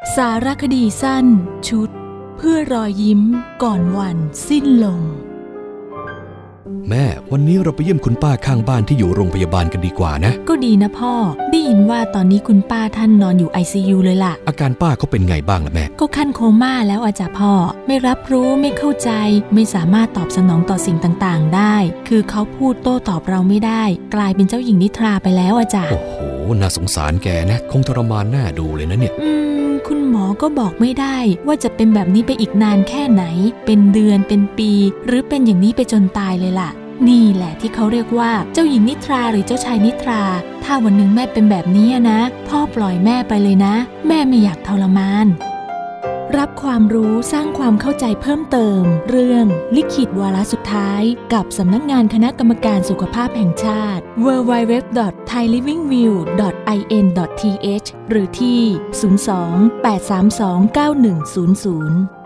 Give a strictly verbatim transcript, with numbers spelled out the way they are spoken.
สารคดีสั้นชุดเพื่อรอยยิ้มก่อนวันสิ้นลมแม่วันนี้เราไปเยี่ยมคุณป้าข้างบ้านที่อยู่โรงพยาบาลกันดีกว่านะก็ดีนะพ่อได้ยินว่าตอนนี้คุณป้าท่านนอนอยู่ ไอ ซี ยู เลยล่ะอาการป้าเขาเป็นไงบ้างล่ะแม่ก็ขั้นโคม่าแล้วอาจารย์พ่อไม่รับรู้ไม่เข้าใจไม่สามารถตอบสนองต่อสิ่งต่างๆได้คือเขาพูดโต้ตอบเราไม่ได้กลายเป็นเจ้าหญิงนิทราไปแล้วอาจารย์โอ้โหน่าสงสารแกนะคงทรมานน่าดูเลยนะเนี่ยอืมคุณหมอก็บอกไม่ได้ว่าจะเป็นแบบนี้ไปอีกนานแค่ไหนเป็นเดือนเป็นปีหรือเป็นอย่างนี้ไปจนตายเลยล่ะนี่แหละที่เขาเรียกว่าเจ้าหญิงนิทราหรือเจ้าชายนิทราถ้าวันหนึ่งแม่เป็นแบบนี้นะพ่อปล่อยแม่ไปเลยนะแม่ไม่อยากทรมานรับความรู้สร้างความเข้าใจเพิ่มเติมเรื่องลิขิตวาระสุดท้ายกับสำนักงานคณะกรรมการสุขภาพแห่งชาติ ดับเบิลยู ดับเบิลยู ดับเบิลยู ดอท ไทย ลิฟวิ่ง วิว ดอท ไอ เอ็น ดอท ที เอช หรือที่ศูนย์ สอง แปด สาม สอง เก้า หนึ่ง ศูนย์ ศูนย์